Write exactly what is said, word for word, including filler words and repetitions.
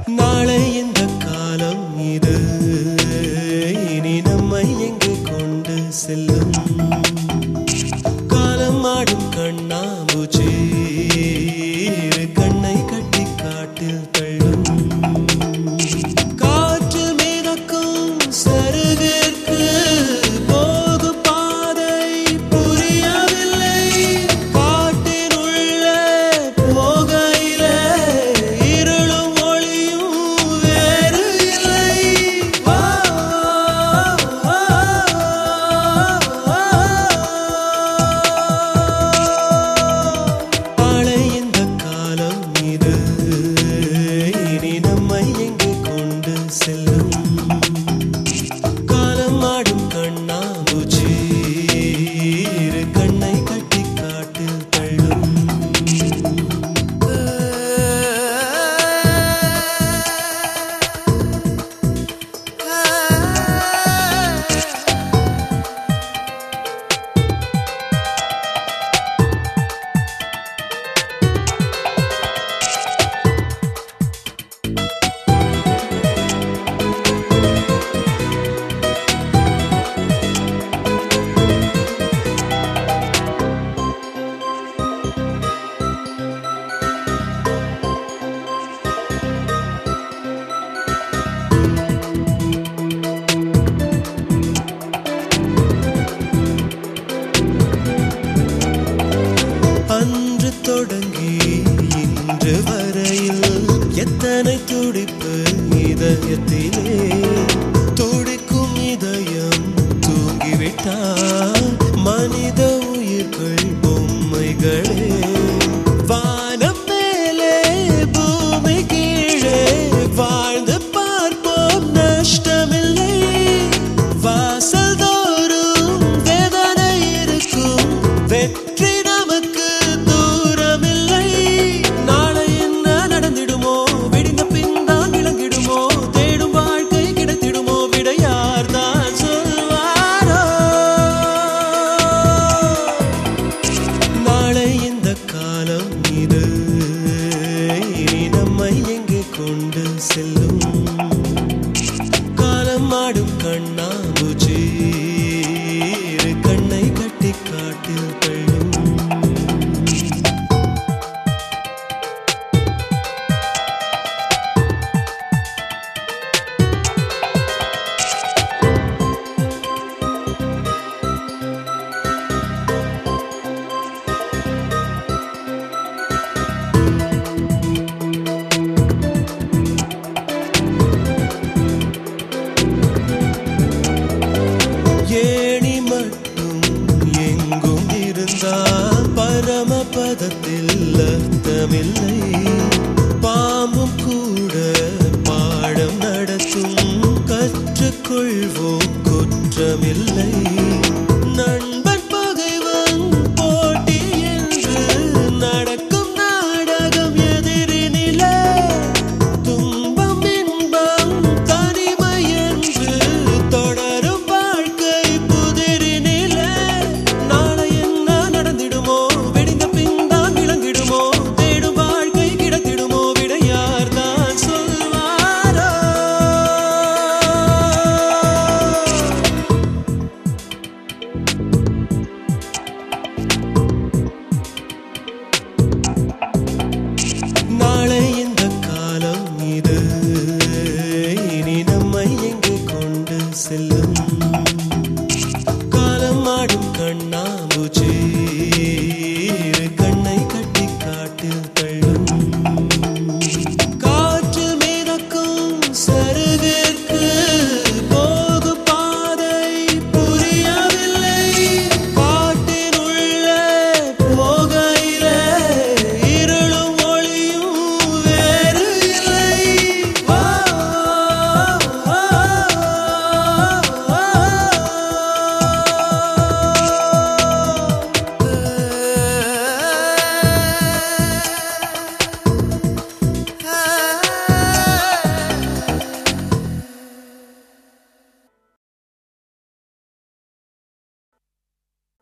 நாளை இந்த காலம் இது இனி நம்மை எங்கே கொண்டு செல்லும்? காலம் ஆடும் கண்ணாமூச்சி கண்ணை கட்டி காட்டில் தள்ளும். காற்றில் மிதக்கும் சருகிற்கு போகும் பாதை புரியவில்லை. காட்டின் உள்ளே போகையிலே இருளும் ஒளியும் வேறு இல்லை. நாளை இந்த காலம் இது இனி நம்மை எங்கே கொண்டு செல்லும்? காலம் ஆடும் கண்ணாமூச்சி இரு கண்ணை கட்டி காட்டில் தள்ளும். அன்று தொடங்கி இன்று வரையில் எத்தனை துடிப்பு இதயத்திலே. துடிக்கும் இதயம் தூங்கிவிட்டால் மனித உயிர்கள் பொம்மைகளே. வானம் மேலே பூமி கீழே வாழ்ந்து பார்ப்போம், நஷ்டமில்லை. வாசல் தோறும் வேதனை இருக்கும், வெற்றி நமக்கு தூரமில்லை. நாளை என்ன நடந்திடுமோ, விடிந்த பின் தான் விளங்கிடுமோ, தேடும் வாழ்க்கை கிடைத்திடுமோ, விட யார் தான் சொல்வாரோ? நாளை இந்த காலம் இது இனி நம்மை எங்கே கொண்டு செல்லும்?